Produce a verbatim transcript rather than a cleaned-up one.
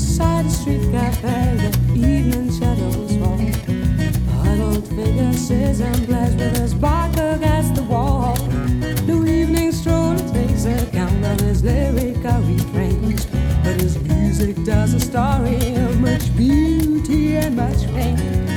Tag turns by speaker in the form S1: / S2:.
S1: beside a street cafe, the evening shadows fall. A huddled figure sits and plays with his back against the wall. The evening stroller takes account of his lyrical refrains, but his music tells a story of much beauty and much pain.